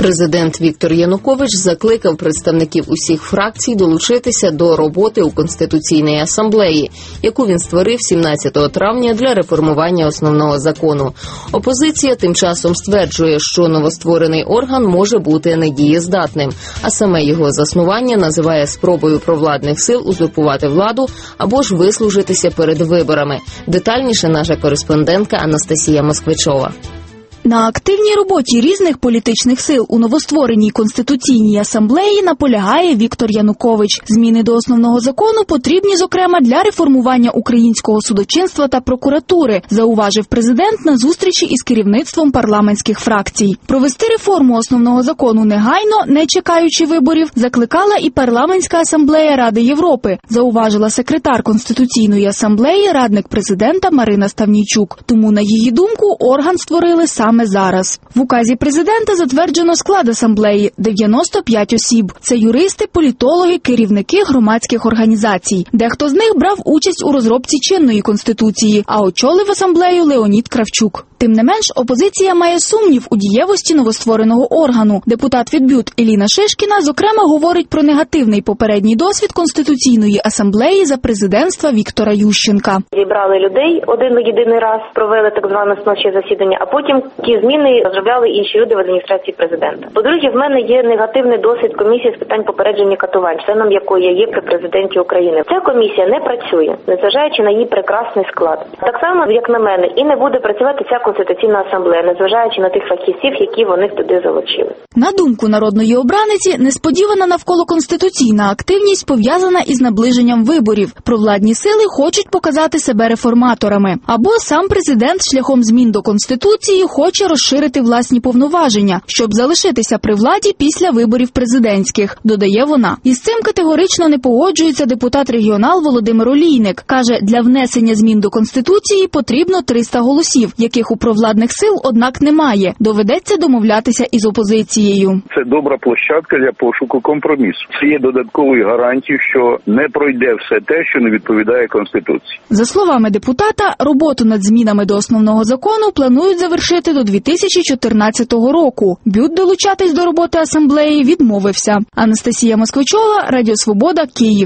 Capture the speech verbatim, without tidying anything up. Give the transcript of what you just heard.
Президент Віктор Янукович закликав представників усіх фракцій долучитися до роботи у Конституційній асамблеї, яку він створив сімнадцятого травня для реформування основного закону. Опозиція тим часом стверджує, що новостворений орган може бути недієздатним, а саме його заснування називає спробою провладних сил узурпувати владу або ж вислужитися перед виборами. Детальніше наша кореспондентка Анастасія Москвичова. На активній роботі різних політичних сил у новоствореній Конституційній асамблеї наполягає Віктор Янукович. Зміни до основного закону потрібні, зокрема, для реформування українського судочинства та прокуратури, зауважив президент на зустрічі із керівництвом парламентських фракцій. Провести реформу основного закону негайно, не чекаючи виборів, закликала і парламентська асамблея Ради Європи, зауважила секретар Конституційної асамблеї, радник президента Марина Ставнійчук. Тому, на її думку, орган створили саме зараз. В указі президента затверджено склад асамблеї – дев'яносто п'ять осіб. Це юристи, політологи, керівники громадських організацій. Дехто з них брав участь у розробці чинної Конституції, а очолив асамблею Леонід Кравчук. Тим не менш, опозиція має сумнів у дієвості новоствореного органу. Депутат від БЮТ Еліна Шишкіна, зокрема, говорить про негативний попередній досвід Конституційної асамблеї за президентства Віктора Ющенка. Зібрали людей один-єдиний раз, провели так зване сночі засідання, а потім ті зміни розробляли інші люди в адміністрації президента. По-друге, в мене є негативний досвід комісії з питань попередження катувань, членом якої я є при президенті України. Ця комісія не працює, незважаючи на її прекрасний склад. Так само, як на мене, і не буде працювати ця Конституційна асамблея, незважаючи на тих фахівців, які вони туди залучили. На думку народної обраниці, несподівана навколо конституційна активність пов'язана із наближенням виборів. Провладні сили хочуть показати себе реформаторами. Або сам президент шляхом змін до Конституції хоче розширити власні повноваження, щоб залишитися при владі після виборів президентських, додає вона. Із цим категорично не погоджується депутат-регіонал Володимир Олійник. Каже, для внесення змін до Конституції потрібно триста голосів, яких у провладних сил, однак, немає. Доведеться домовлятися із опозицією. Це добра площадка для пошуку компромісу. Це є додатковою гарантією, що не пройде все те, що не відповідає Конституції. За словами депутата, роботу над змінами до основного закону планують завершити до дві тисячі чотирнадцятого року. БЮТ долучатись до роботи асамблеї відмовився. Анастасія Москвичова, Радіо Свобода, Київ.